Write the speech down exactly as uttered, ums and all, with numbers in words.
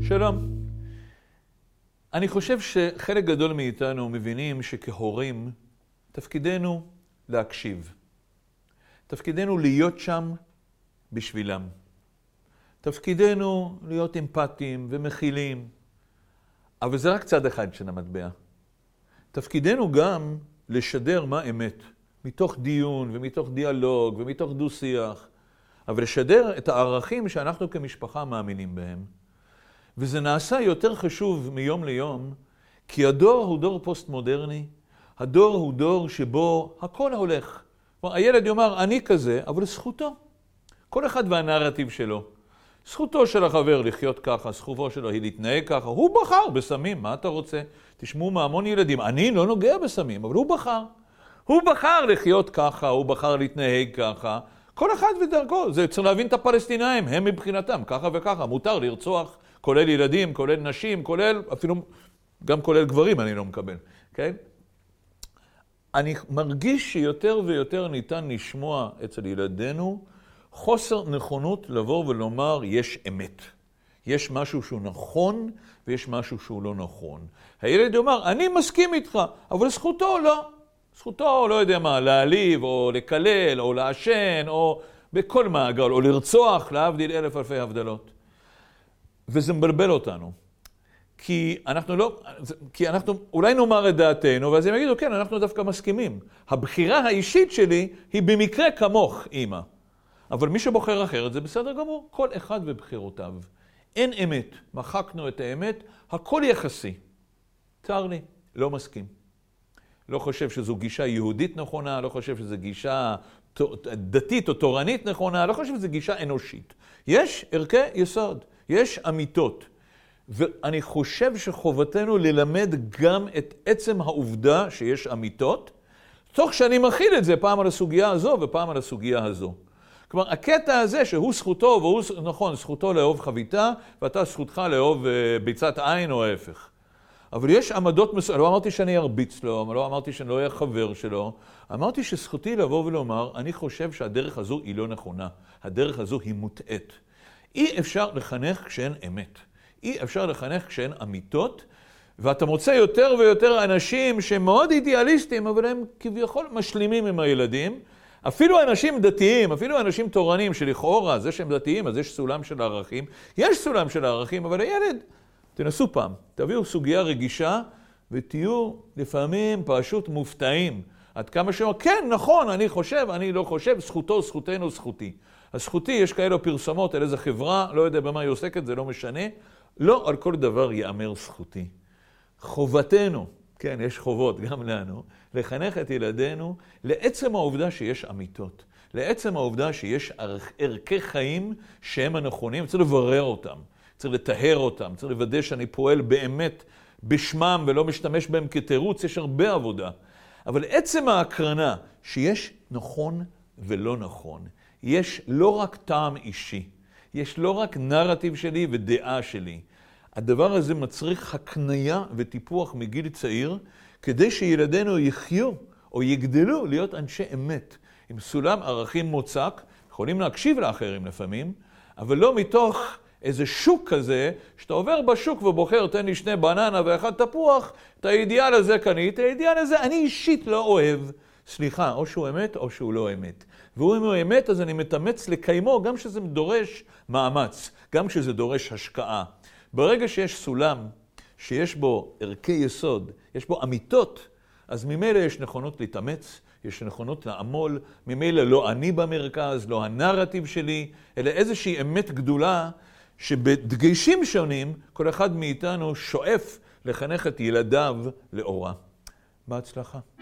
שלום. אני חושב שחלק גדול מאיתנו מבינים שכהורים תפקידנו להקשיב. תפקידנו להיות שם בשבילם. תפקידנו להיות אמפתיים ומכילים. אבל זה רק צד אחד של המטבע. תפקידנו גם לשדר מה אמת, מתוך דיון ומתוך דיאלוג ומתוך דו-שיח, אבל לשדר את הערכים שאנחנו כמשפחה מאמינים בהם. וזה נעשה יותר חשוב מיום ליום, כי הדור הוא דור פוסט-מודרני, הדור הוא דור שבו הכל הולך. הילד יאמר, אני כזה, אבל זכותו. כל אחד והנרטיב שלו. זכותו של החבר לחיות ככה, זכותו שלו היא להתנהג ככה. הוא בחר בסמים, מה אתה רוצה? תשמעו מהמון ילדים, אני לא נוגע בסמים, אבל הוא בחר. הוא בחר לחיות ככה, הוא בחר להתנהג ככה. כל אחד ודרכו, זה צריך להבין את הפלסטינאים, הם מבחינתם, ככה וככה. מותר לרצוח, כולל ילדים, כולל נשים, כולל, אפילו, גם כולל גברים אני לא מקבל. כן? אני מרגיש שיותר ויותר ניתן לשמוע אצל ילדינו חוסר נכונות לבוא ולומר, יש אמת. יש משהו שהוא נכון ויש משהו שהוא לא נכון. הילד יאמר, אני מסכים איתך, אבל זכותו לא. זכותו, לא יודע מה, להעליב או לקלל או לעשן או בכל מעגל, או לרצוח, להבדיל אלף אלפי הבדלות. וזה מבלבל אותנו. כי אנחנו לא, כי אנחנו אולי נאמר את דעתנו, ואז הם יגידו, כן, אנחנו דווקא מסכימים. הבחירה האישית שלי היא במקרה כמוך, אמא. אבל מי שבוחר אחרת זה בסדר גמור, כל אחד ובחירותיו. אין אמת, מחקנו את האמת, הכל יחסי. צר לי, לא מסכים. לא חושב שזו גישה יהודית נכונה, לא חושב שזו גישה דתית או תורנית נכונה, לא חושב שזו גישה אנושית. יש ערכי יסוד, יש אמיתות. ואני חושב שחובתנו ללמד גם את עצם העובדה שיש אמיתות, תוך שאני מכיל את זה פעם על הסוגיה הזו ופעם על הסוגיה הזו. כלומר, הקטע הזה שהוא זכותו, והוא נכון, זכותו לאהוב חביתה, ואתה זכותך לאהוב ביצת עין או ההפך. אבל יש עמדות מסוימות, לא אמרתי שאני ארביץ לו, לא אמרתי שאני לא אהיה חבר שלו, אמרתי שזכותי לבוא ולומר, אני חושב שהדרך הזו היא לא נכונה, הדרך הזו היא מוטעת. אי אפשר לחנך כשאין אמת, אי אפשר לחנך כשאין אמיתות, ואתה מוצא יותר ויותר אנשים שהם מאוד אידיאליסטים, אבל הם כביכול משלימים עם הילדים, אפילו אנשים דתיים, אפילו אנשים תורנים שלכאורה, זה שהם דתיים, אז יש סולם של הערכים, יש סולם של הערכים, אבל הילד, תנסו פעם, תביאו סוגיה רגישה, ותהיו לפעמים פשוט מופתעים. עד כמה שאומר, כן, נכון, אני חושב, אני לא חושב, זכותו, זכותנו, זכותי. הזכותי, יש כאלו פרסומות על איזה חברה, לא יודע במה היא עוסקת, זה לא משנה. לא על כל דבר יאמר זכותי. חובתנו, כן, יש חובות גם לנו, לחנך את ילדינו לעצם העובדה שיש אמיתות. לעצם העובדה שיש ערכי חיים שהם הנכונים, צריך לברר אותם. צריך לטהר אותם, צריך לוודא שאני פועל באמת בשמם ולא משתמש בהם כתירוץ, יש הרבה עבודה. אבל עצם ההקרנה שיש נכון ולא נכון, יש לא רק טעם אישי, יש לא רק נרטיב שלי ודעה שלי. הדבר הזה מצריך הקניה וטיפוח מגיל צעיר, כדי שילדינו יחיו או יגדלו להיות אנשי אמת. עם סולם ערכים מוצק, יכולים להקשיב לאחרים לפעמים, אבל לא מתוך איזה שוק כזה, שאתה עובר בשוק ובוחר, תן לי שני בננה ואחד תפוח, את האידיאל הזה קנית, את האידיאל הזה אני אישית לא אוהב. סליחה, או שהוא אמת או שהוא לא אמת. והוא אם הוא אמת, אז אני מתאמץ לקיימו, גם שזה דורש מאמץ, גם שזה דורש השקעה. ברגע שיש סולם, שיש בו ערכי יסוד, יש בו אמיתות, אז ממילא יש נכונות להתאמץ, יש נכונות לעמול, ממילא לא אני במרכז, לא הנרטיב שלי, אלא איזושהי אמת גדולה, שבדגשים שונים, כל אחד מאיתנו שואף לחנך את ילדיו לאורה. בהצלחה.